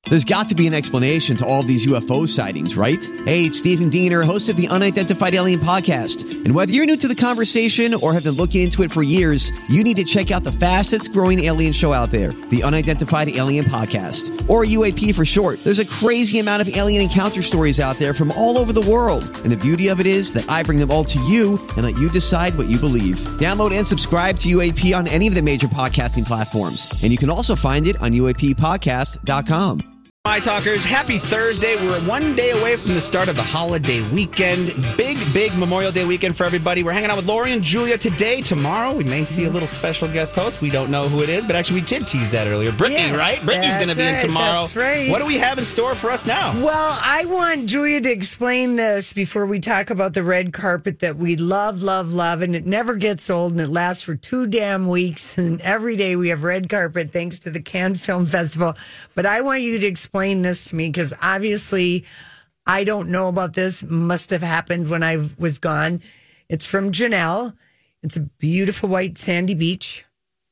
There's got to be an explanation to all of these UFO sightings, right? Hey, it's Stephen Diener, host of the Unidentified Alien Podcast. And whether you're new to the conversation or have been looking into it for years, you need to check out the fastest growing alien show out there, the Unidentified Alien Podcast, or UAP for short. There's a crazy amount of alien encounter stories out there from all over the world. And the beauty of it is that I bring them all to you and let you decide what you believe. Download and subscribe to UAP on any of the major podcasting platforms. And you can also find it on UAPpodcast.com. Hi, Talkers. Happy Thursday. We're one day away from the start of the holiday weekend. Big Memorial Day weekend for everybody. We're hanging out with Lori and Julia today. Tomorrow, we may see a little special guest host. We don't know who it is, but actually we did tease that earlier. Brittany, right? Brittany's going to be in tomorrow. That's right. What do we have in store for us now? Well, I want Julia to explain this before we talk about the red carpet that we love, and it never gets old, and it lasts for 2 damn weeks, and every day we have red carpet thanks to the Cannes Film Festival. But I want you to explain this to me because obviously I don't know about this. Must have happened when I was gone. It's from Janelle. It's a beautiful white sandy beach.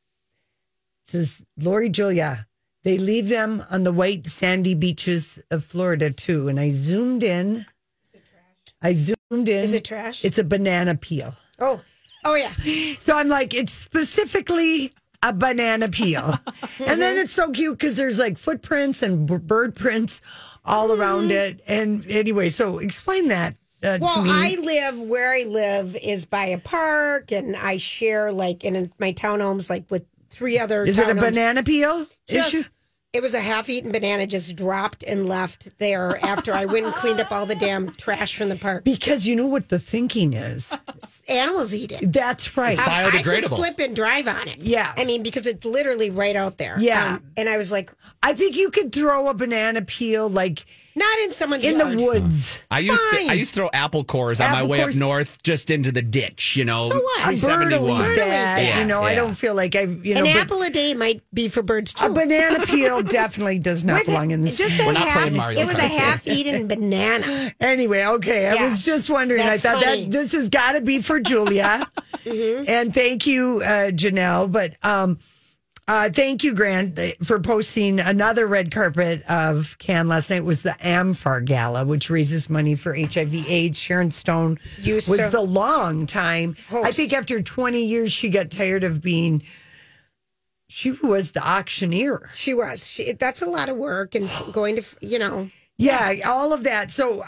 It says, Lori, Julia, they leave them on the white sandy beaches of Florida too. And I zoomed in. Is it trash? Is it trash? It's a banana peel. Oh yeah. So I'm like, it's specifically a banana peel. And then it's so cute because there's like footprints and bird prints all around it. And anyway, so explain that to me. Where I live is by a park, and I share like in my townhomes like with 3 other Is it a banana peel issue? It was a half-eaten banana just dropped and left there after I went and cleaned up all the damn trash from the park. Because you know what the thinking is. Animals eat it. That's right. It's biodegradable. I could slip and drive on it. Yeah. I mean, because it's literally right out there. Yeah. And I was like... I think you could throw a banana peel like... Not in someone's in yard. the woods. I used to throw apple cores on my way up north just into the ditch, you know. So what? A bird will 71. eat that. Yeah, you know, I don't feel like I've... An apple a day might be for birds, too. A banana peel definitely does not belong in the just We're not playing Mario It was a Kart. half-eaten banana. Anyway, okay. I was just wondering. That's I thought funny. that this has got to be for Julia. And thank you, Janelle. But thank you, Grant, for posting another red carpet of Cannes last night. Was the AMFAR Gala, which raises money for HIV/AIDS. Sharon Stone was the long time host. I think after 20 years, she got tired of being. She was the auctioneer. She was. That's a lot of work and going to, Yeah, all of that. So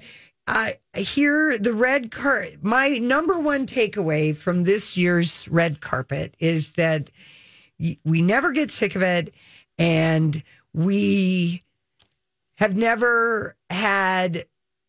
here, the red carpet, my number one takeaway from this year's red carpet is that we never get sick of it. And we have never I've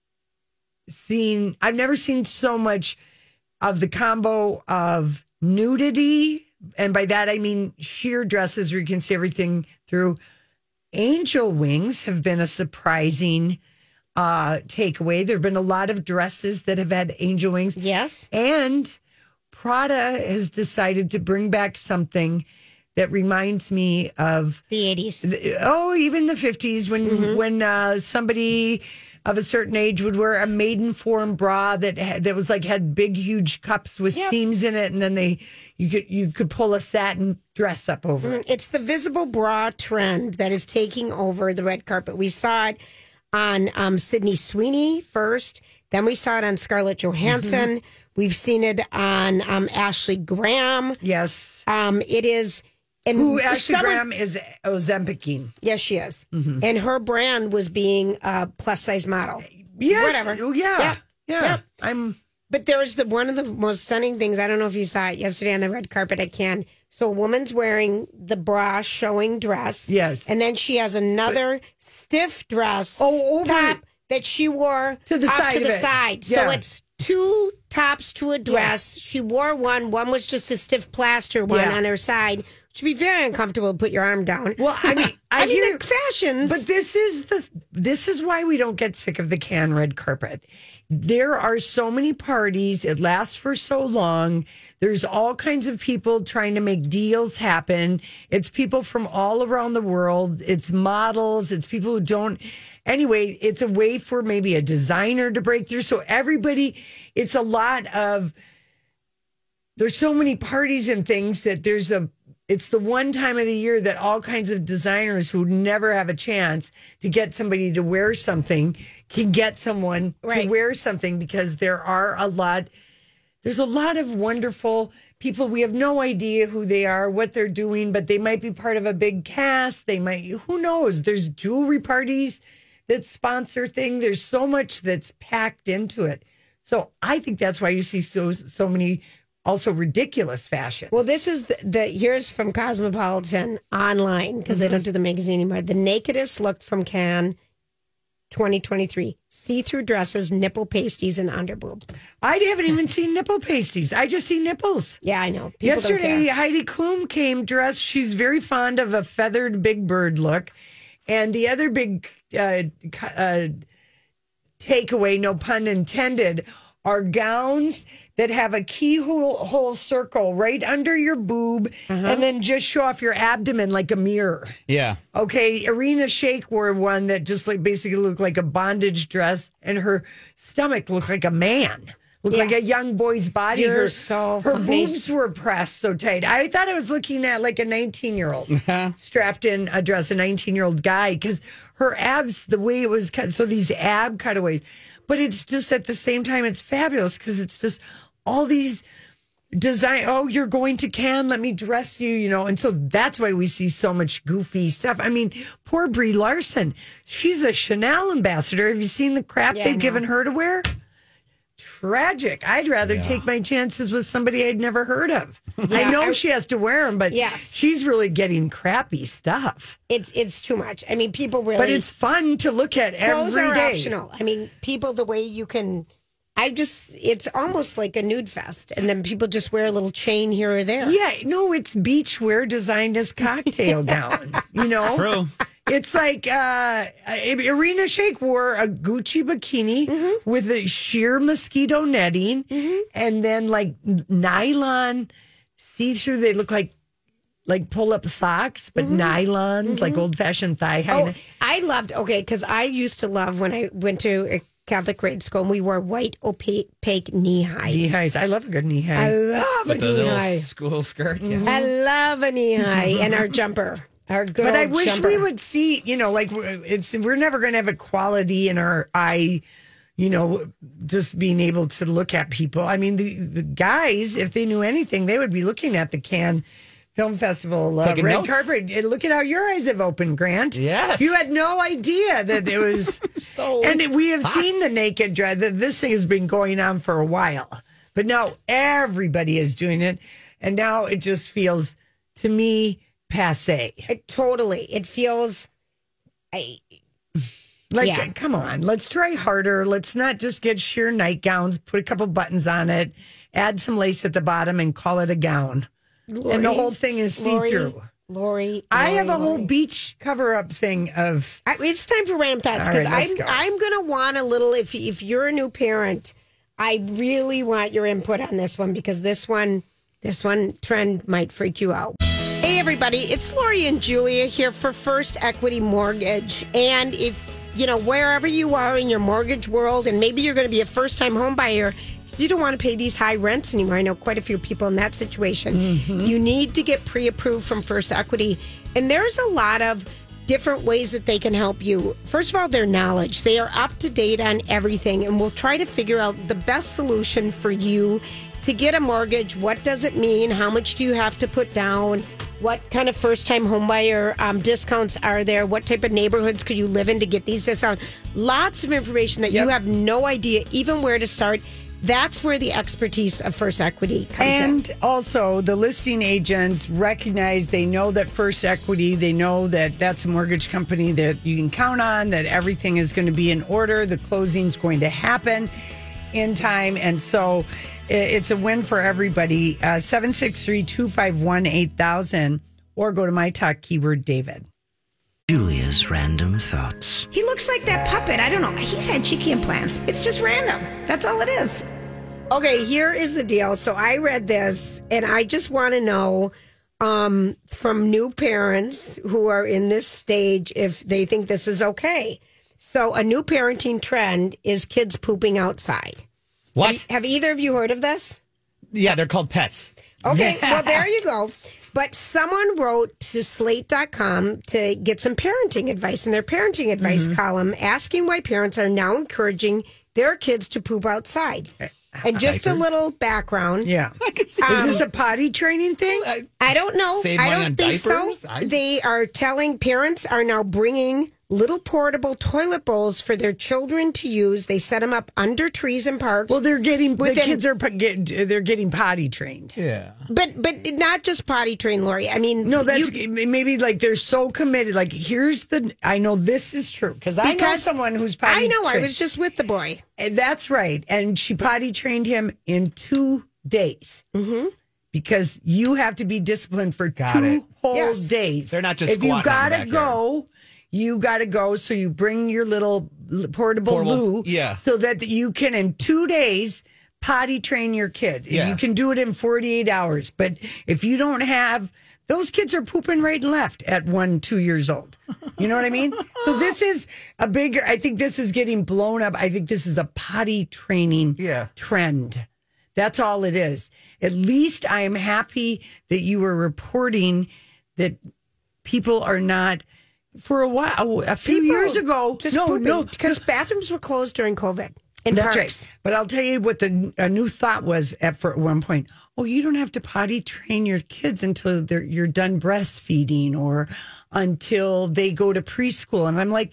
never seen so much of the combo of nudity. And by that, I mean sheer dresses where you can see everything through. Angel wings have been a surprising takeaway. There have been a lot of dresses that have had angel wings. Yes. And Prada has decided to bring back something that reminds me of the 80s. Even the 50s when somebody of a certain age would wear a maiden form bra that was like had big huge cups with seams in it, and then you could pull a satin dress up over it. It's the visible bra trend that is taking over the red carpet. We saw it on Sydney Sweeney first, then we saw it on Scarlett Johansson. We've seen it on Ashley Graham. Yes, it is. And who Ashley Graham is Ozempicine. Yes, she is. And her brand was being a plus size model. Yes. Whatever. Yeah. But there was one of the most stunning things. I don't know if you saw it yesterday on the red carpet at Cannes. So a woman's wearing the bra showing dress. Yes. And then she has another stiff dress top that she wore to the side. Yeah. So it's 2 tops to a dress. Yes. She wore one. One was just a stiff plaster one on her side. She'd be very uncomfortable to put your arm down. Well, I mean, I mean the fashions. But this is why we don't get sick of the Cannes red carpet. There are so many parties. It lasts for so long. There's all kinds of people trying to make deals happen. It's people from all around the world. It's models. It's people who don't. Anyway, it's a way for maybe a designer to break through. So everybody, it's a lot of, there's so many parties and things that there's It's the one time of the year that all kinds of designers who never have a chance to get somebody to wear something can get someone to wear something, because there's a lot of wonderful people. We have no idea who they are, what they're doing, but they might be part of a big cast. Who knows? There's jewelry parties that sponsor things. There's so much that's packed into it. So I think that's why you see so many also ridiculous fashion. Well, this is here's from Cosmopolitan online, because they don't do the magazine anymore. The nakedest look from Cannes 2023. See-through dresses, nipple pasties, and underboob. I haven't even seen nipple pasties. I just see nipples. Yeah, I know. People Yesterday, Heidi Klum came dressed. She's very fond of a feathered Big Bird look. And the other big takeaway, no pun intended, are gowns that have a keyhole circle right under your boob and then just show off your abdomen like a mirror. Yeah. Okay. Irina Shayk wore one that just basically looked like a bondage dress, and her stomach looked like a man. Looked like a young boy's body. You're her boobs were pressed so tight. I thought I was looking at like a 19-year-old strapped in a dress, a 19-year-old guy, because her abs, the way it was cut, so these ab cutaways. But it's just at the same time, it's fabulous, because it's just all these design. Oh, you're going to Cannes, let me dress you, And so that's why we see so much goofy stuff. I mean, poor Brie Larson. She's a Chanel ambassador. Have you seen the crap they've given her to wear? Tragic. I'd rather take my chances with somebody I'd never heard of. I know she has to wear them, but she's really getting crappy stuff. It's too much. I mean, people really. But it's fun to look at clothes every are day. Optional. I mean, people, the way you can. It's almost like a nude fest, and then people just wear a little chain here or there. Yeah, no, it's beachwear designed as cocktail gown. True. It's like Irina Shayk wore a Gucci bikini with a sheer mosquito netting, and then like nylon see-through. They look like pull-up socks, but nylons, like old-fashioned thigh high. Oh, I loved, because I used to love when I went to a Catholic grade school, and we wore white opaque knee highs. Knee highs. I love a good knee high. I love a knee high. School skirt. Yeah. I love a knee high, and our jumper. But I wish we would see, we're never going to have equality in our eye, just being able to look at people. I mean, the guys, if they knew anything, they would be looking at the Cannes Film Festival red carpet. Look at how your eyes have opened, Grant. Yes. You had no idea that it was so. And we have seen the naked dress. This thing has been going on for a while, but now everybody is doing it, and now it just feels, to me, passe. It feels come on, let's try harder. Let's not just get sheer nightgowns, put a couple buttons on it, add some lace at the bottom, and call it a gown. Lori, and the whole thing is see-through. Lori, I have a whole beach cover-up thing of. It's time for random thoughts, because I'm going to want a little. If you're a new parent, I really want your input on this one, because this one trend might freak you out. Hey, everybody, it's Lori and Julia here for First Equity Mortgage. And if, wherever you are in your mortgage world, and maybe you're going to be a first-time home buyer, you don't want to pay these high rents anymore. I know quite a few people in that situation. You need to get pre-approved from First Equity. And there's a lot of different ways that they can help you. First of all, their knowledge. They are up to date on everything, and we'll try to figure out the best solution for you to get a mortgage. What does it mean? How much do you have to put down? What kind of first-time homebuyer discounts are there? What type of neighborhoods could you live in to get these discounts? Lots of information that you have no idea even where to start. That's where the expertise of First Equity comes in. And also, the listing agents recognize, they know that First Equity, they know that that's a mortgage company that you can count on, that everything is going to be in order, the closing's going to happen in time. And so it's a win for everybody. 763-251-8000, or go to my talk, keyword David. Julia's random thoughts. He looks like that puppet. I don't know. He's had cheeky implants. It's just random. That's all it is. Okay, here is the deal. So I read this, and I just want to know from new parents who are in this stage if they think this is okay. So a new parenting trend is kids pooping outside. What? Have either of you heard of this? Yeah, they're called pets. Okay, well, there you go. But someone wrote to slate.com to get some parenting advice in their parenting advice column, asking why parents are now encouraging their kids to poop outside. And just a little background. Yeah. Is this a potty training thing? I don't know. Save I money don't on think diapers? so. They are telling parents are now bringing little portable toilet bowls for their children to use. They set them up under trees and parks. Well, the kids are they're getting potty trained. Yeah. But not just potty trained, Lori. I mean, No, that's maybe like they're so committed. Like, I know this is true because I know someone who's potty trained. I was just with the boy. And that's right. And she potty trained him in 2 days. Mm-hmm. Because you have to be disciplined for 2 whole days. They're not just if you squatting on the gotta go, you got to go. So you bring your little portable loo so that you can, in 2 days, potty train your kid. You can do it in 48 hours. But if you don't have, those kids are pooping right and left at 1-2 years old. You know what I mean? So this is I think this is getting blown up. I think this is a potty training trend. That's all it is. At least I am happy that you were reporting that people are not. For a while, a few years ago, because bathrooms were closed during COVID. That's parks. right. But I'll tell you what a new thought was at one point. Oh, you don't have to potty train your kids until you're done breastfeeding or until they go to preschool. And I'm like,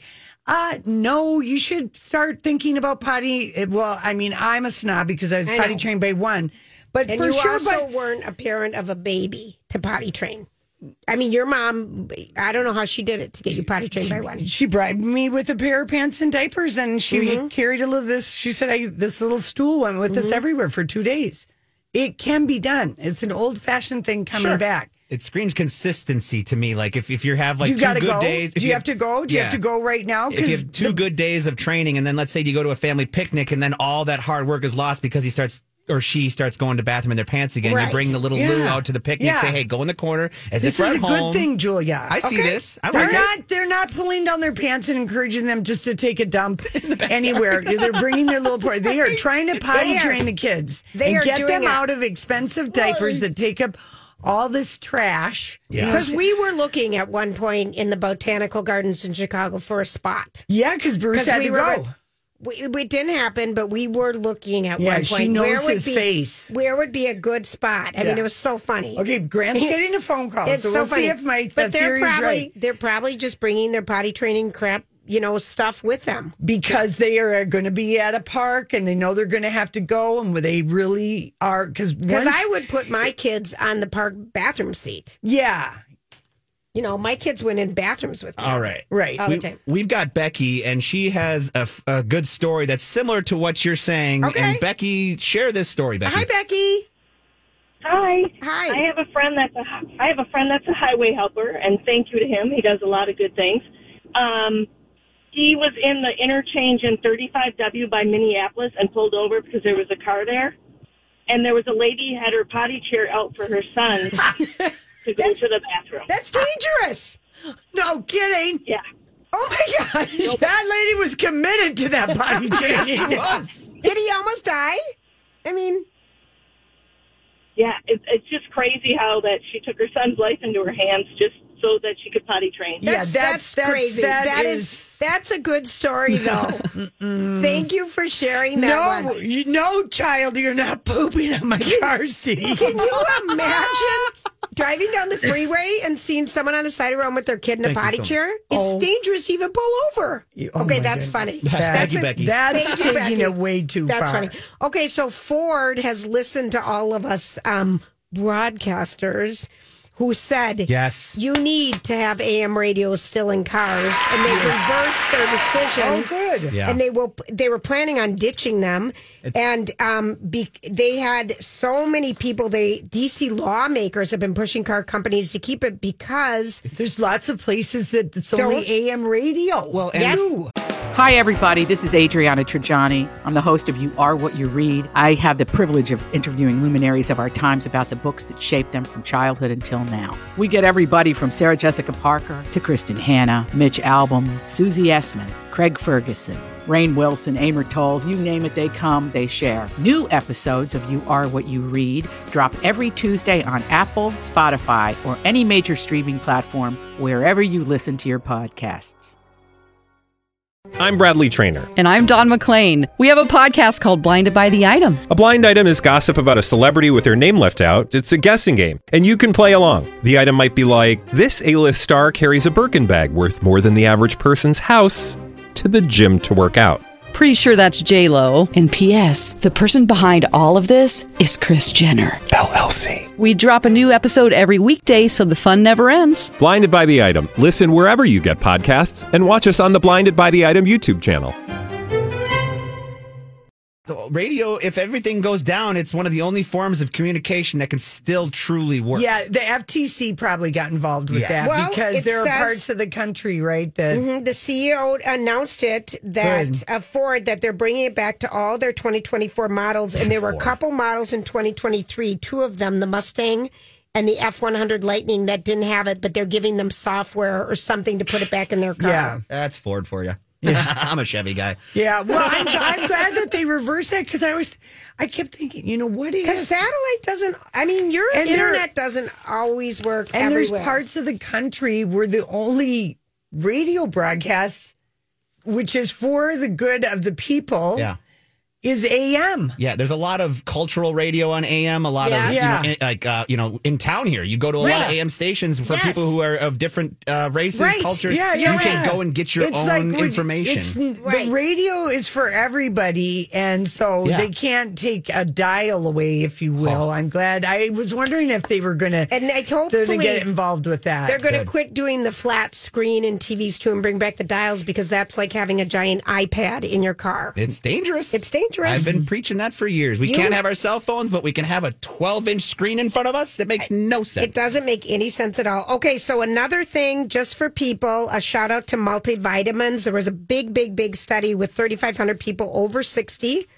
no, you should start thinking about potty. Well, I mean, I'm a snob because I was potty trained by one. But and for you sure, also weren't a parent of a baby to potty train. I mean, your mom, I don't know how she did it to get you potty trained by one. She bribed me with a pair of pants and diapers, and she carried a little this. She said, this little stool went with us everywhere for 2 days. It can be done. It's an old-fashioned thing coming back. It screams consistency to me. Like if you have like you 2 gotta good go? days. Do you have to go? Do you have to go right now? If you have 2 good days of training, and then let's say you go to a family picnic, and then all that hard work is lost because she starts going to bathroom in their pants again. Right. You bring the little loo out to the picnic. Say, hey, go in the corner as this if we're is at a home. good thing, Julia. I see this. I like it. They're not pulling down their pants and encouraging them just to take a dump anywhere. They're bringing their little. They are trying to potty train the kids and get them out of expensive diapers that take up all this trash. Yeah. Because we were looking at one point in the botanical gardens in Chicago for a spot. Yeah, because Bruce had to go. It didn't happen, but we were looking at one point. She knows his face. Where would be a good spot? I mean, it was so funny. Okay, Grant's getting a phone call, It's so we'll see if my theory is right. They're probably just bringing their potty training crap, stuff with them. Because they are going to be at a park and they know they're going to have to go, and they really are. Because I would put my kids on the park bathroom seat. Yeah. My kids went in bathrooms with me. All right. All the time. We've got Becky, and she has a good story that's similar to what you're saying. Okay. And Becky, share this story, Becky. Hi, Becky. Hi. Hi. I have a friend that's a highway helper, and thank you to him. He does a lot of good things. He was in the interchange in 35W by Minneapolis and pulled over because there was a car there. And there was a lady who had her potty chair out for her son to go to the bathroom. That's dangerous. No kidding. Yeah. Oh, my gosh. Nope. That lady was committed to that potty training. Did he almost die? I mean... Yeah, it's just crazy how that she took her son's life into her hands just so that she could potty train. That's crazy. That's a good story, though. Thank you for sharing that one. No, child, you're not pooping on my car seat. Can you imagine driving down the freeway and seeing someone on the side of the road with their kid in a potty chair? It's dangerous to even pull over. Okay, that's funny. Thank you, Becky. That's taking it way too far. That's funny. Okay, so Ford has listened to all of us broadcasters who said, yes, you need to have AM radio still in cars, and they reversed their decision. Oh, good. Yeah. And they were planning on ditching them, and they had so many people. DC lawmakers have been pushing car companies to keep it because there's lots of places that it's only AM radio. Well, Hi, everybody. This is Adriana Trajani. I'm the host of You Are What You Read. I have the privilege of interviewing luminaries of our times about the books that shaped them from childhood until now. We get everybody from Sarah Jessica Parker to Kristen Hanna, Mitch Albom, Susie Essman, Craig Ferguson, Rainn Wilson, Amor Tolls, you name it, they come, they share. New episodes of You Are What You Read drop every Tuesday on Apple, Spotify, or any major streaming platform wherever you listen to your podcasts. I'm Bradley Trainer. And I'm Don McClain. We have a podcast called Blinded by the Item. A blind item is gossip about a celebrity with their name left out. It's a guessing game, and you can play along. The item might be like, this A-list star carries a Birkin bag worth more than the average person's house to the gym to work out. Pretty sure that's J-Lo. And P.S. the person behind all of this is Kris Jenner, LLC. We drop a new episode every weekday so the fun never ends. Blinded by the Item. Listen wherever you get podcasts and watch us on the Blinded by the Item YouTube channel. The radio, if everything goes down, it's one of the only forms of communication that can still truly work. Yeah, the FTC probably got involved with that Well, because it there are says- parts of the country, right? That The CEO announced it that Ford, that they're bringing it back to all their 2024 models. And there were a couple models in 2023, two of them, the Mustang and the F-100 Lightning, that didn't have it, but they're giving them software or something to put it back in their car. Yeah. That's Ford for you. I'm a Chevy guy. Yeah, well, I'm glad that they reversed that because I kept thinking, what Because is satellite doesn't, your And internet doesn't always work and everywhere. there's parts of the country where the only radio broadcasts, which is for the good of the people, Yeah. is AM. Yeah, there's a lot of cultural radio on AM, a lot of, in town here. You go to a lot of AM stations for people who are of different races, cultures. Yeah, you can go and get your own information. The radio is for everybody, and so they can't take a dial away, if you will. I'm glad. I was wondering if they were going to hopefully get involved with that. They're going to quit doing the flat screen in TVs too and bring back the dials, because that's like having a giant iPad in your car. It's dangerous. It's dangerous. I've been preaching that for years. We can't have our cell phones, but we can have a 12-inch screen in front of us. It makes no sense. It doesn't make any sense at all. Okay, so another thing, just for people, a shout out to multivitamins. There was a big study with 3,500 people over 60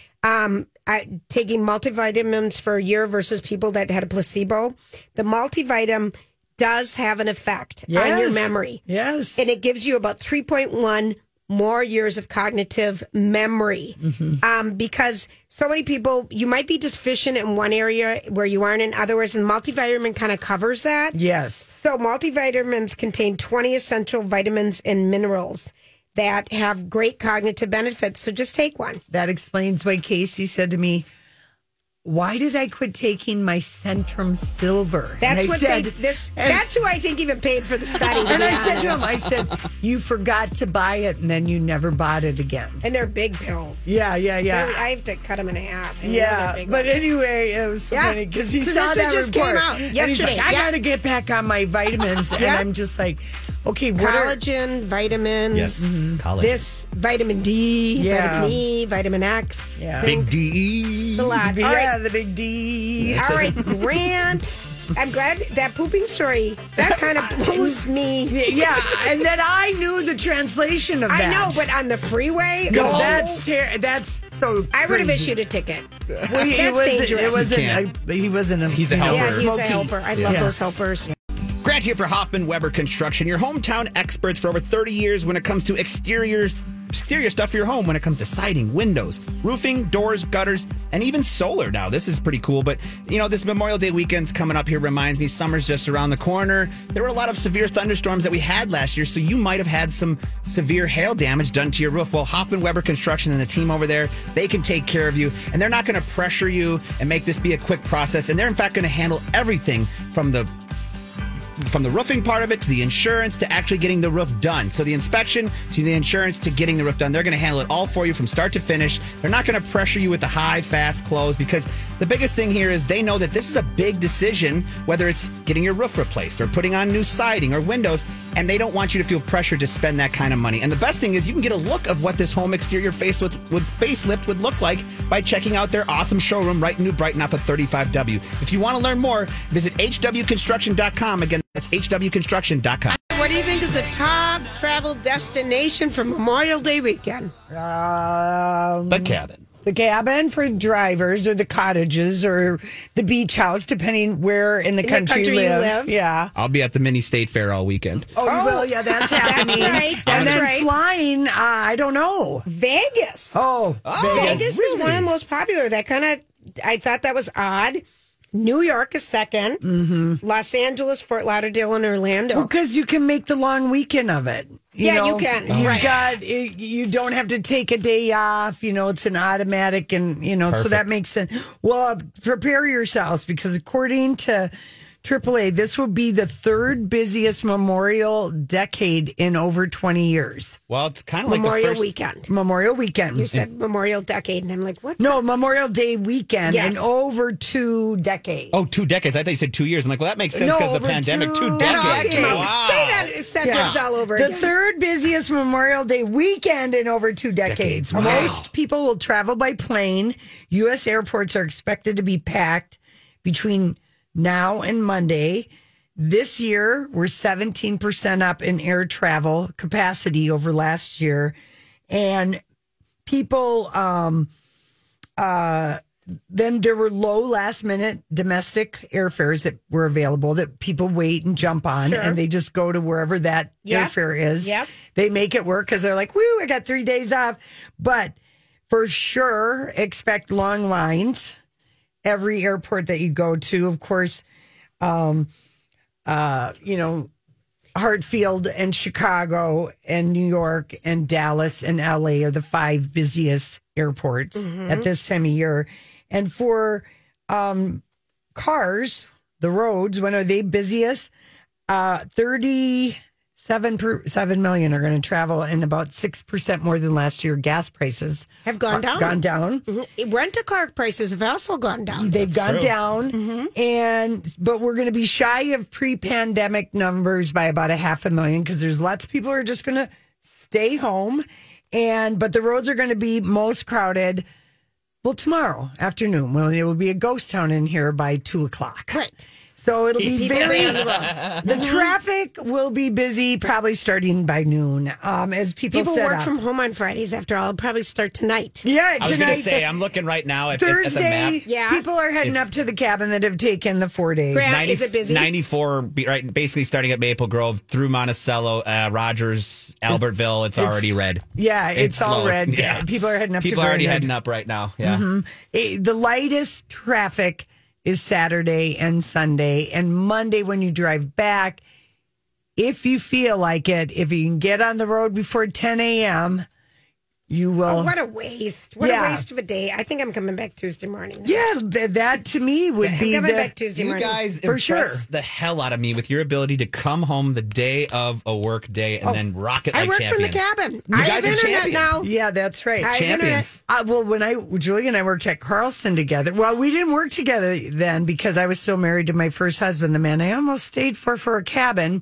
taking multivitamins for a year versus people that had a placebo. The multivitamin does have an effect on your memory. Yes. And it gives you about 3.1 more years of cognitive memory. Because so many people, you might be deficient in one area where you aren't in others, and multivitamin kind of covers that. Yes. So multivitamins contain 20 essential vitamins and minerals that have great cognitive benefits. So just take one. That explains why Casey said to me, why did I quit taking my Centrum Silver? That's and I what said, that's who I think even paid for the study. And I said to him, you forgot to buy it and then you never bought it again. And they're big pills. Yeah. I have to cut them in half. Yeah, but anyway, it was so funny because he saw that just report. came out yesterday. And he's like, I got to get back on my vitamins. And I'm just like, okay, what collagen, vitamins. Yes, collagen. This vitamin D, vitamin E, vitamin X. Yeah. Big D. It's a lot. Yeah, the big D. All right, Grant. I'm glad that pooping story, that kind of blows me. Yeah, and then I knew the translation of that. I know, but on the freeway? No, that's so I would have crazy. issued a ticket. Well, That's dangerous. He wasn't a He's a helper. Yeah, he's a helper. I love those helpers. Grant here for Hoffman Weber Construction, your hometown experts for over 30 years when it comes to exterior stuff for your home, when it comes to siding, windows, roofing, doors, gutters, and even solar now. This is pretty cool, but this Memorial Day weekend's coming up here reminds me summer's just around the corner. There were a lot of severe thunderstorms that we had last year, so you might have had some severe hail damage done to your roof. Well, Hoffman Weber Construction and the team over there, they can take care of you, and they're not going to pressure you and make this be a quick process, and they're in fact going to handle everything from the roofing part of it to the insurance to actually getting the roof done. So the inspection to the insurance to getting the roof done. They're going to handle it all for you from start to finish. They're not going to pressure you with the high, fast close, because the biggest thing here is they know that this is a big decision, whether it's getting your roof replaced or putting on new siding or windows, and they don't want you to feel pressured to spend that kind of money. And the best thing is you can get a look of what this home exterior facelift would look like by checking out their awesome showroom right in New Brighton off of 35W. If you want to learn more, visit hwconstruction.com. Again, that's hwconstruction.com. We're what do you think is the top travel destination for Memorial Day weekend? The cabin. The cabin for drivers, or the cottages, or the beach house, depending where in the country you live. Yeah. I'll be at the mini state fair all weekend. Oh, you will? Yeah, that's happening. That's right. And That's then right. flying, I don't know. Vegas. Vegas. Vegas is one of the most popular. I thought that was odd. New York is second. Mm-hmm. Los Angeles, Fort Lauderdale, and Orlando. Because you can make the long weekend of it. You can. You don't have to take a day off. It's an automatic, and so that makes sense. Well, prepare yourselves, because according to AAA, this will be the third busiest Memorial decade in over 20 years. Well, it's kind of like Memorial weekend. Memorial weekend. You said Memorial decade, and I'm like, what's No, that? Memorial Day weekend Yes. in over 2 decades. Oh, 2 decades. I thought you said 2 years. I'm like, well, that makes sense because of the over pandemic. 2 2 decades. decades. Wow. Say that sentence all over The again. third busiest Memorial Day weekend in over 2 decades. Wow. Most people will travel by plane. U.S. airports are expected to be packed between now and Monday. This year, we're 17% up in air travel capacity over last year. And people, then there were low last minute domestic airfares that were available that people wait and jump on, and they just go to wherever that airfare is. Yep. They make it work because they're like, woo, I got 3 days off. But for sure, expect long lines. Every airport that you go to, of course, Hartfield and Chicago and New York and Dallas and LA are the 5 busiest airports at this time of year. And for cars, the roads, when are they busiest? 37 million are going to travel, and about 6% more than last year. Gas prices have gone down. Mm-hmm. Rent-a-car prices have also gone down. They've gone down, but we're going to be shy of pre-pandemic numbers by about 500,000, because there's lots of people who are just going to stay home, but the roads are going to be most crowded. Well, tomorrow afternoon, it will be a ghost town in here by 2:00. Right. So it'll be People very. on the road. The traffic will be busy, probably starting by noon. As people set work up. from home on Fridays. After all, it'll probably start tonight. Yeah, I was going tonight. to say, I'm looking right now at the Thursday, map. Yeah. people are heading up to the cabin that have taken the 4 days. Grant, is it busy? 94, right? Basically starting at Maple Grove through Monticello, Rogers, Albertville. It's already red. Yeah, it's all slow. red. Yeah. People are heading up People to are already Burnhead. heading up right now. Yeah. The lightest traffic is Saturday and Sunday. And Monday, when you drive back, if you feel like it, if you can get on the road before 10 a.m., you will. Oh, what a waste. What a waste of a day. I think I'm coming back Tuesday morning. Yeah, that to me would be I'm coming back Tuesday You morning. guys For impress sure. the hell out of me with your ability to come home the day of a work day and then rock it like I work champions. from the cabin. You I guys have are internet champions. now. Yeah, that's right. I have Champions. Well, when Julie and I worked at Carlson together, well, we didn't work together then because I was still married to my first husband, the man I almost stayed for a cabin.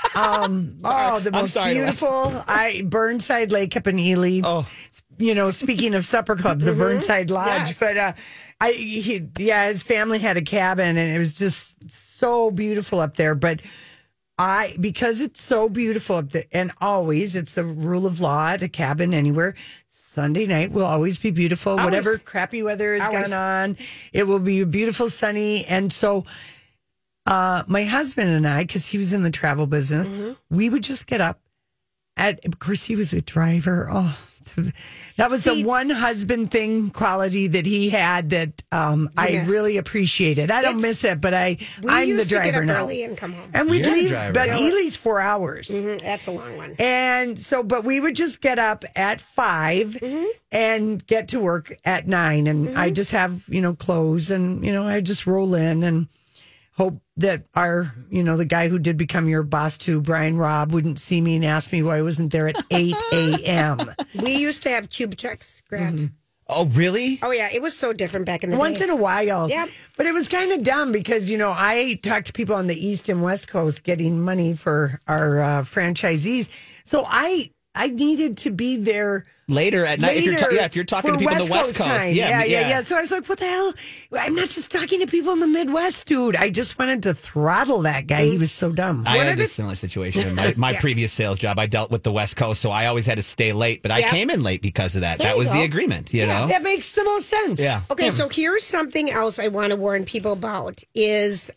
The most beautiful Burnside Lake up in Ely. Oh. Speaking of supper clubs, the Burnside Lodge. Yes. But his family had a cabin, and it was just so beautiful up there. But because it's so beautiful up there, and always it's the rule of law at a cabin anywhere, Sunday night will always be beautiful. Always. Whatever crappy weather has Always. gone on, it will be beautiful, sunny. And so my husband and I, because he was in the travel business, we would just get up. Of course, he was a driver. Oh, that was the one husband thing quality that he had that I really appreciated. I don't miss it, but I'm the used to get driver up now. early and come home. And we'd You're the leave, driver. but Yeah. Ely's 4 hours. That's a long one. And so, but we would just get up at 5 and get to work at 9. And I just have, clothes and, I just roll in and hope that the guy who did become your boss too, Brian Robb, wouldn't see me and ask me why I wasn't there at 8 a.m. We used to have cube checks, Grant. Oh, really? Oh, yeah. It was so different back in the Once day. in a while. Yep. But it was kind of dumb because, I talked to people on the East and West Coast getting money for our franchisees. So I I needed to be there later at night. If you're talking to people on the West Coast. Time. Yeah. So I was like, what the hell? I'm not just talking to people in the Midwest, dude. I just wanted to throttle that guy. He was so dumb. I had a similar situation in my previous sales job. I dealt with the West Coast, so I always had to stay late, but I came in late because of that. That was the agreement, you know? That makes the most sense. Yeah. Okay, so here's something else I want to warn people about is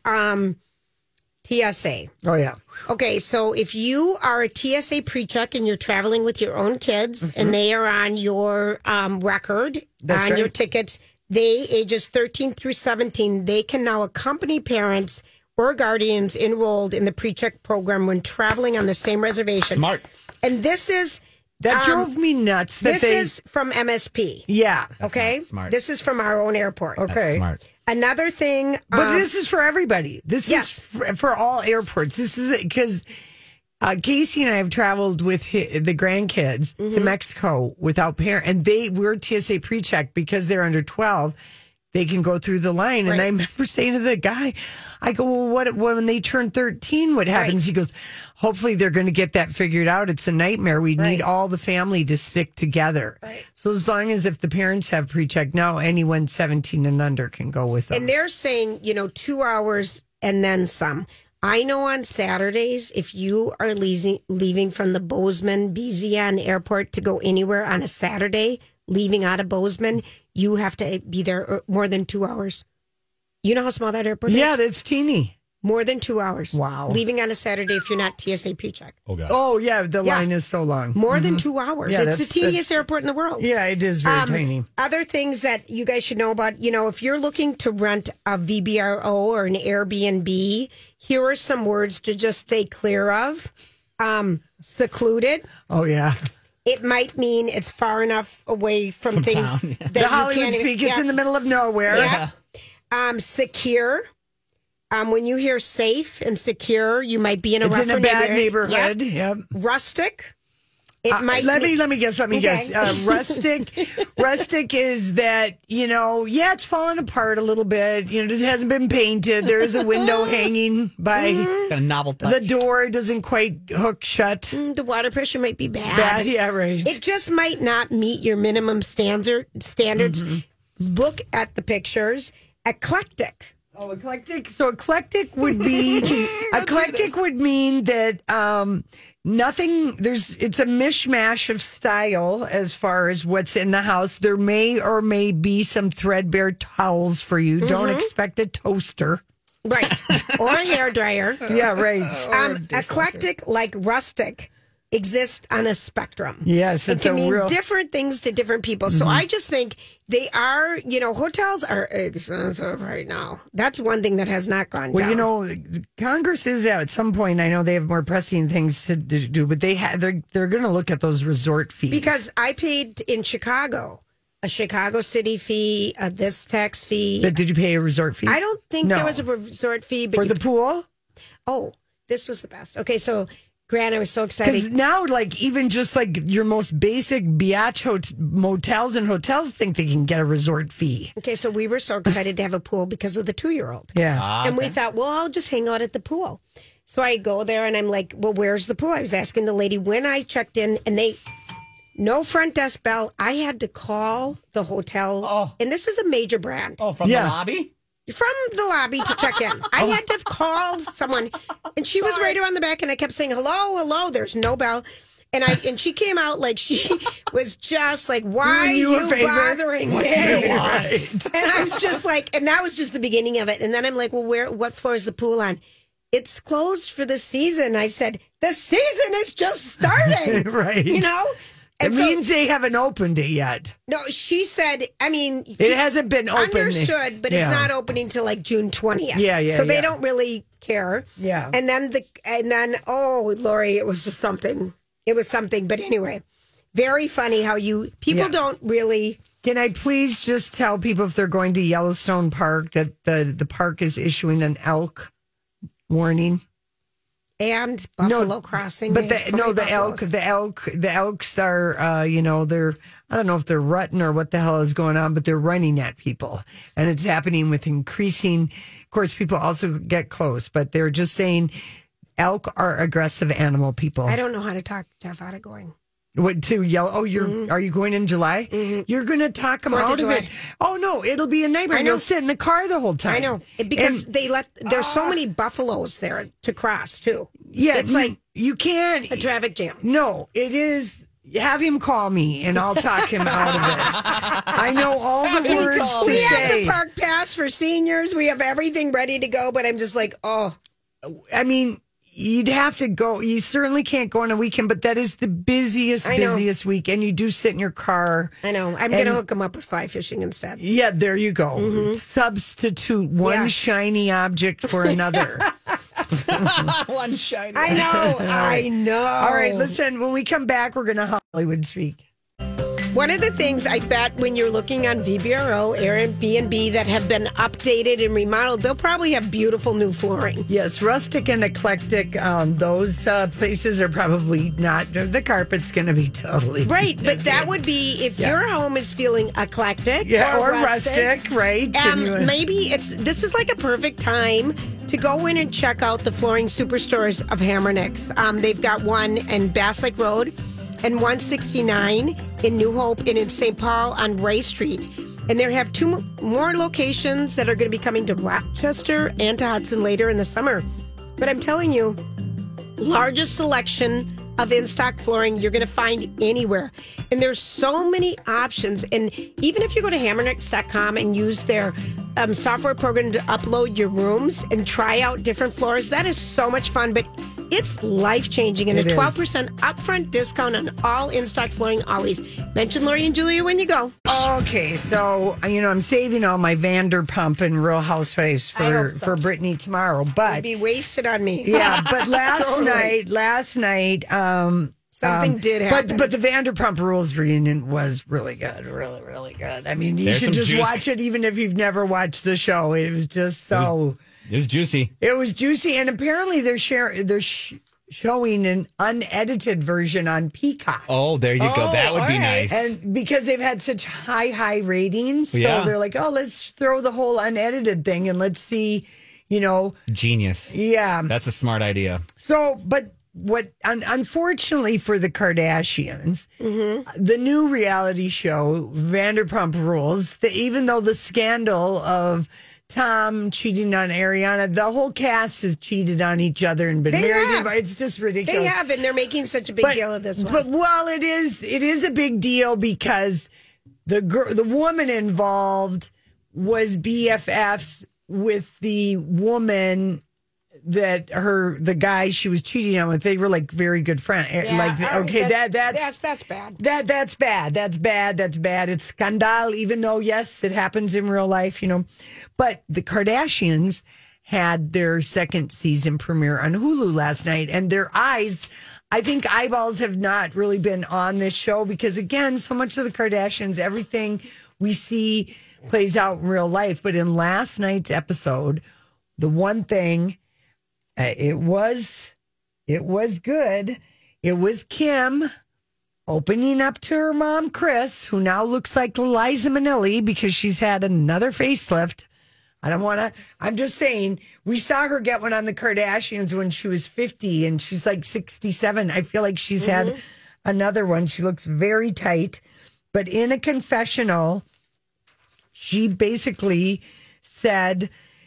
TSA. Oh, yeah. Okay, so if you are a TSA pre-check and you're traveling with your own kids and they are on your record, on your tickets, they, ages 13 through 17, they can now accompany parents or guardians enrolled in the pre-check program when traveling on the same reservation. Smart. And this is... That drove me nuts. This is from MSP. Yeah. Okay? Smart. This is from our own airport. Okay. That's smart. Another thing... But this is for everybody. This is for all airports. This is because Casey and I have traveled with the grandkids to Mexico without parents. And we're TSA pre-check because they're under 12. They can go through the line. Right. And I remember saying to the guy, I go, well, what when they turn 13, what happens? Right. He goes, hopefully they're going to get that figured out. It's a nightmare. We need all the family to stick together. Right. So as long as if the parents have pre-check, now anyone 17 and under can go with them. And they're saying, 2 hours and then some. I know on Saturdays, if you are leaving from the Bozeman, BZN airport to go anywhere on a Saturday, leaving out of Bozeman, you have to be there more than 2 hours. You know how small that airport is? Yeah, that's teeny. More than 2 hours. Wow. Leaving on a Saturday if you're not TSA pre-check. Oh, God. Oh, yeah, the line is so long. More than 2 hours. Yeah, it's the teeniest airport in the world. Yeah, it is very tiny. Other things that you guys should know about, if you're looking to rent a VBRO or an Airbnb, here are some words to just stay clear of. Secluded. Oh, yeah. It might mean it's far enough away from things town, the Hollywood speak. It's in the middle of nowhere. Yeah. Secure. When you hear safe and secure, you might be in a it's rougher in a bad neighborhood. Yep. Rustic. It might. Let me guess. Rustic is that it's falling apart a little bit. It hasn't been painted. There is a window hanging by Got a novel touch. The door doesn't quite hook shut. The water pressure might be bad. Yeah, right. It just might not meet your minimum standards. Look at the pictures. Eclectic. Oh, eclectic. So eclectic would be would mean that nothing. It's a mishmash of style as far as what's in the house. There may or may be some threadbare towels for you. Don't expect a toaster. Right. Or a hairdryer. Yeah, right. Eclectic, like rustic, exists on a spectrum. Yes, it can mean different things to different people. So I just think they are, hotels are expensive right now. That's one thing that has not gone down. Well, Congress is at some point. I know they have more pressing things to do, but they're going to look at those resort fees. Because I paid in Chicago a Chicago city fee, this tax fee. But did you pay a resort fee? I don't think there was a resort fee. But for the pool? Oh, this was the best. Okay, so Grant, I was so excited. Because now, even just your most basic biatch motels and hotels think they can get a resort fee. Okay, so we were so excited to have a pool because of the 2-year-old. Yeah. And we thought, well, I'll just hang out at the pool. So I go there and I'm like, well, where's the pool? I was asking the lady when I checked in and no front desk bell. I had to call the hotel. Oh. And this is a major brand. Oh, from the lobby? From the lobby to check in. I had to call someone, and she was right around the back, and I kept saying, hello, hello, there's no bell. And she came out like she was just like, why are you bothering me? And I was just like, and that was just the beginning of it. And then I'm like, well, what floor is the pool on? It's closed for the season. I said, the season is just starting. Right. And it means they haven't opened it yet. No, she said, it hasn't been open. Understood, but it's not opening till June 20th. Yeah. So they don't really care. Yeah. And then, oh, Lori, it was just something. It was something. But anyway, very funny how people don't really. Can I please just tell people if they're going to Yellowstone Park that the park is issuing an elk warning? And Buffalo Crossing. But the elks are, they're, I don't know if they're rutting or what the hell is going on, but they're running at people. And it's happening with increasing, of course, people also get close, but they're just saying elk are aggressive animal people. I don't know how to talk Jeff out of going. What, to yellow? Oh, are you going in July? You're going to talk them out of it. Oh no, it'll be a nightmare. You'll sit in the car the whole time. I know, because there's so many buffaloes there to cross too. Yeah, it's like you can't a traffic jam. No, it is. Have him call me and I'll talk him out of it. I know all the words to we say. We have the park pass for seniors. We have everything ready to go, but I'm just like, I mean, you'd have to go. You certainly can't go on a weekend, but that is the busiest weekend. You do sit in your car. I know. I'm going to hook them up with fly fishing instead. Yeah, there you go. Substitute one shiny object for another. One shiny. I know. All right, listen, when we come back, we're going to Hollywood Speak. One of the things I bet when you're looking on VBRO, Airbnb that have been updated and remodeled, they'll probably have beautiful new flooring. Yes, rustic and eclectic. Those places are probably not. The carpet's going to be totally right. But that would be if your home is feeling eclectic, or rustic, right? Maybe this is like a perfect time to go in and check out the flooring superstores of Hamernick's. They've got one in Bass Lake Road and 169 in New Hope and in St. Paul on Ray Street. And they have two more locations that are going to be coming to Rochester and to Hudson later in the summer. But I'm telling you, largest selection of in-stock flooring you're going to find anywhere. And there's so many options. And even if you go to Hamernicks.com and use their software program to upload your rooms and try out different floors, that is so much fun. But it's life-changing, and a 12% upfront discount on all in-stock flooring always. Mention Lori and Julia when you go. Okay, so, I'm saving all my Vanderpump and Real Housewives for Brittany tomorrow, but... It'd be wasted on me. Yeah, but last night... Something did happen. But the Vanderpump Rules reunion was really good. Really, really good. I mean, you should just watch it even if you've never watched the show. It was just so... It was juicy. It was juicy, and apparently they're showing an unedited version on Peacock. Oh, there you go. That would be nice. And because they've had such high ratings, so they're like, let's throw the whole unedited thing and let's see, Genius. Yeah. That's a smart idea. So, but what, unfortunately for the Kardashians, the new reality show, Vanderpump Rules, even though the scandal of Tom cheating on Ariana, the whole cast has cheated on each other and been married. It's just ridiculous. They have, and they're making such a big deal of this one. But it is a big deal because the woman involved was BFFs with the woman that the guy she was cheating on with. They were like very good friends. Yeah, that's bad. That's bad. That's bad. It's scandal, even though yes, it happens in real life, But the Kardashians had their second season premiere on Hulu last night, and their eyeballs have not really been on this show because, again, so much of the Kardashians, everything we see plays out in real life. But in last night's episode, the one thing, it was good. It was Kim opening up to her mom, Kris, who now looks like Liza Minnelli because she's had another facelift. I'm just saying, we saw her get one on the Kardashians when she was 50 and she's like 67. I feel like she's had another one. She looks very tight. But in a confessional, she basically said,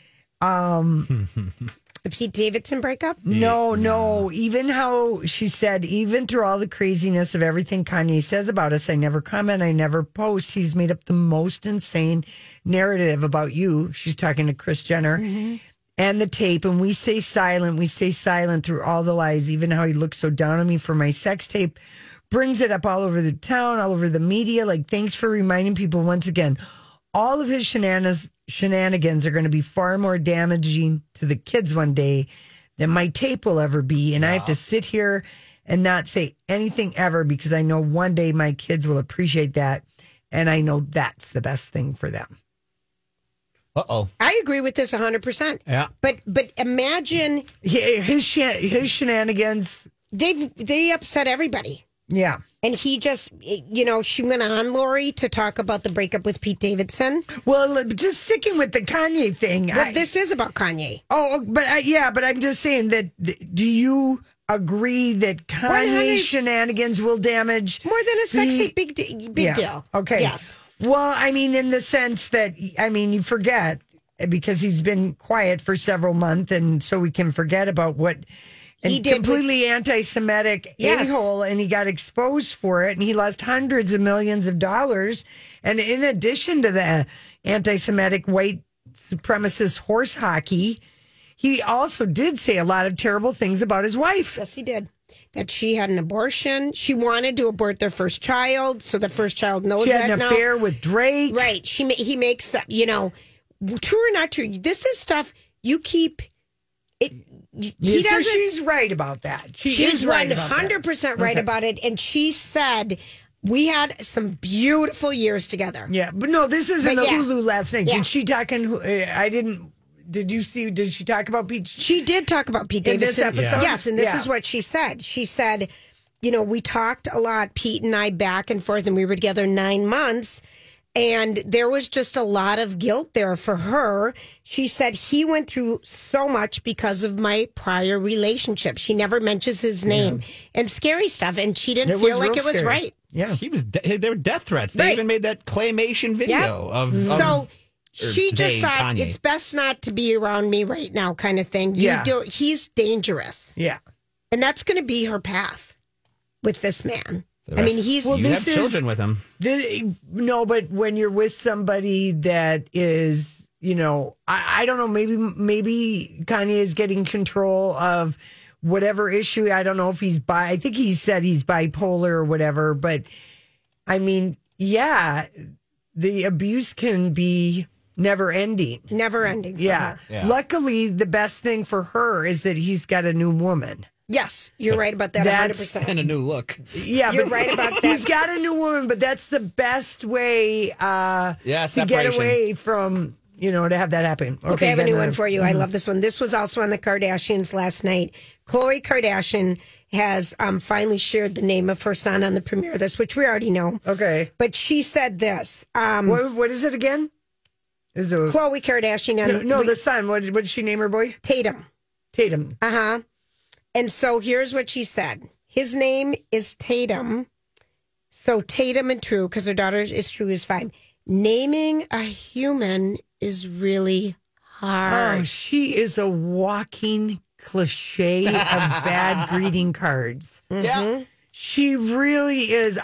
the Pete Davidson breakup? No. Even how she said, even through all the craziness of everything Kanye says about us, I never comment, I never post. He's made up the most insane narrative about you. She's talking to Kris Jenner and the tape. And we stay silent through all the lies, even how he looks so down on me for my sex tape. Brings it up all over the town, all over the media. Like, thanks for reminding people once again. All of his shenanigans are going to be far more damaging to the kids one day than my tape will ever be. And I have to sit here and not say anything ever because I know one day my kids will appreciate that. And I know that's the best thing for them. Uh-oh. I agree with this 100%. Yeah. But imagine... His shenanigans... They upset everybody. Yeah. And he just, she went on, Lori, to talk about the breakup with Pete Davidson. Well, just sticking with the Kanye thing. But this is about Kanye. Oh, but but I'm just saying that, do you agree that Kanye's shenanigans will damage more than a sexy big deal. Okay. Yes. Well, I mean, in the sense that, I mean, you forget because he's been quiet for several months, and so we can forget about what he did. Completely anti-Semitic a-hole, and he got exposed for it, and he lost hundreds of millions of dollars. And in addition to the anti-Semitic white supremacist horse hockey, he also did say a lot of terrible things about his wife. Yes, he did. That she had an abortion. She wanted to abort their first child, so the first child knows that now. She had an affair with Drake. Right. He makes up, true or not true. This is stuff you keep. She's right about that. She's right 100% right about it. And she said, we had some beautiful years together. Yeah. But no, this is in the Hulu last night. Yeah. Did she talk I didn't. Did she talk about Pete? She did talk about Pete Davidson. In this episode? Yes, and this is what she said. She said, we talked a lot, Pete and I, back and forth, and we were together 9 months, and there was just a lot of guilt there for her. She said, he went through so much because of my prior relationship. She never mentions his name and scary stuff, and she didn't feel like it was right. Yeah. There were death threats. They even made that claymation video of she just thought Kanye. It's best not to be around me right now, kind of thing. He's dangerous. Yeah. And that's going to be her path with this man. I mean, you have children with him. No, but when you're with somebody that is, I don't know, maybe Kanye is getting control of whatever issue. I don't know if I think he said he's bipolar or whatever, but I mean, the abuse can be never ending. Yeah. Luckily, the best thing for her is that he's got a new woman. Yes, you're right about that. 100%. And a new look. Yeah, you're right about that. He's got a new woman, but that's the best way to get away from, to have that happen. Okay, I have a new one for you. I love this one. This was also on the Kardashians last night. Khloe Kardashian has finally shared the name of her son on the premiere of this, which we already know. Okay. But she said this. What is it again? Khloe Kardashian. The son. What did she name her boy? Tatum. Uh-huh. And so here's what she said. His name is Tatum. So Tatum and True, because her daughter is True, is 5. Naming a human is really hard. Oh, she is a walking cliche of bad greeting cards. Mm-hmm. Yeah. She really is.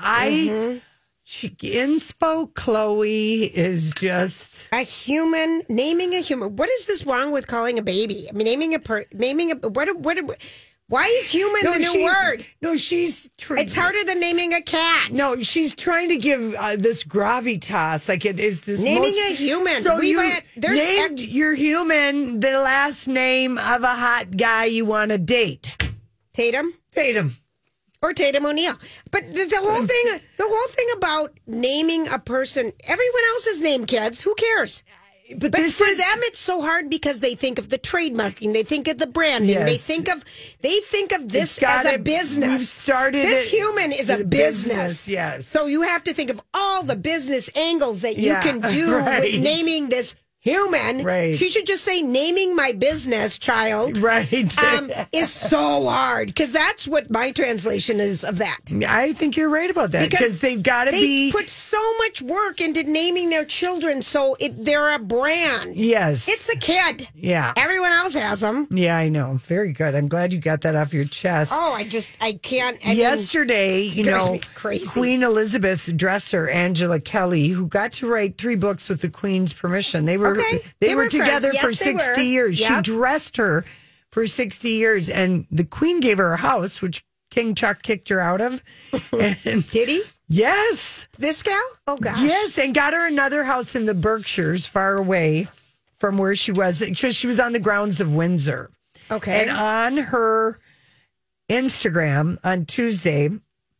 Inspo Khloe is just a human. Naming a human. What is this wrong with calling a baby? I mean, why is human the new word? No, it's harder than naming a cat. No, she's trying to give this gravitas. Like it is this naming a human. So named your human the last name of a hot guy you want to date. Tatum. Or Tatum O'Neal. But the whole thing about naming a person, everyone else is named kids. Who cares? But for them, it's so hard because they think of the trademarking, they think of the branding, they think of this as a business. This human is a business. Yes. So you have to think of all the business angles that you can do with naming this human. Right. She should just say naming my business, child. Right. Is so hard because that's what my translation is of that. I think you're right about that because they've got to be put so much work into naming their children, so they're a brand. Yes, it's a kid. Yeah, everyone else has them. Yeah, I know. Very good. I'm glad you got that off your chest. Oh, I can't. Yesterday, me crazy. Queen Elizabeth's dresser, Angela Kelly, who got to write 3 books with the Queen's permission. They were together for 60 years. Yep. She dressed her for 60 years, and the Queen gave her a house, which King Chuck kicked her out of. Did he? Yes. This gal? Oh, gosh. Yes, and got her another house in the Berkshires, far away from where she was, because she was on the grounds of Windsor. Okay. And on her Instagram on Tuesday,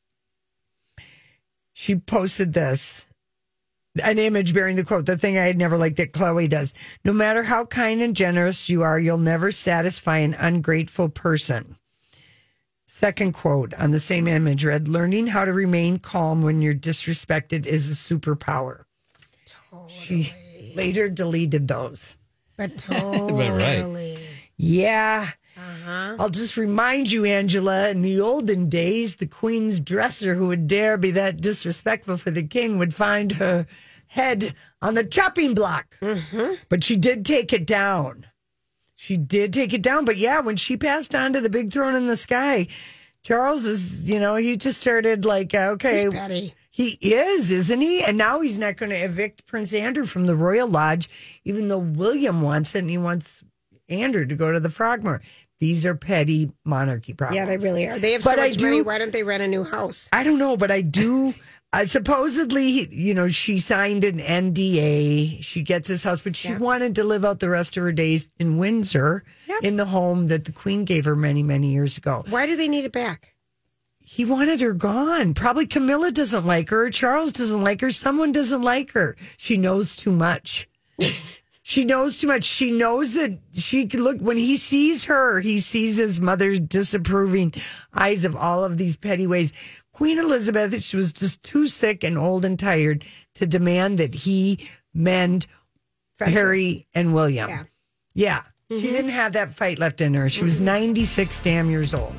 she posted this. An image bearing the quote, the thing I had never liked that Khloe does. No matter how kind and generous you are, you'll never satisfy an ungrateful person. Second quote on the same image read, learning how to remain calm when you're disrespected is a superpower. Totally. She later deleted those. But totally. Right. Yeah. I'll just remind you, Angela, in the olden days, the queen's dresser who would dare be that disrespectful for the king would find her head on the chopping block. But she did take it down. But yeah, when she passed on to the big throne in the sky, Charles is, he just started like, okay. He's petty. He is, isn't he? And now he's not going to evict Prince Andrew from the Royal Lodge, even though William wants it and he wants Andrew to go to the Frogmore. These are petty monarchy problems. Yeah, they really are. They have so much money. Why don't they rent a new house? I don't know, but I do. Supposedly, she signed an NDA. She gets this house, but she wanted to live out the rest of her days in Windsor in the home that the Queen gave her many, many years ago. Why do they need it back? He wanted her gone. Probably Camilla doesn't like her. Charles doesn't like her. Someone doesn't like her. She knows too much. She knows too much. She knows that she can look, when he sees her, he sees his mother's disapproving eyes of all of these petty ways. Queen Elizabeth, she was just too sick and old and tired to demand that he mend Harry and William. Yeah. She didn't have that fight left in her. She was 96 damn years old.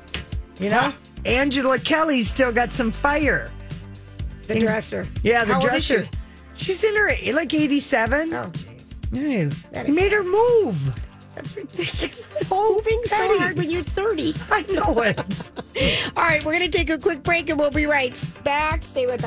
Angela Kelly still got some fire. The dresser. Yeah, the How dresser. old is she? She's in her, 87. Oh, jeez. Nice. He made her move. That's ridiculous. Moving so hard when you're 30. I know it. All right, we're going to take a quick break and we'll be right back. Stay with us.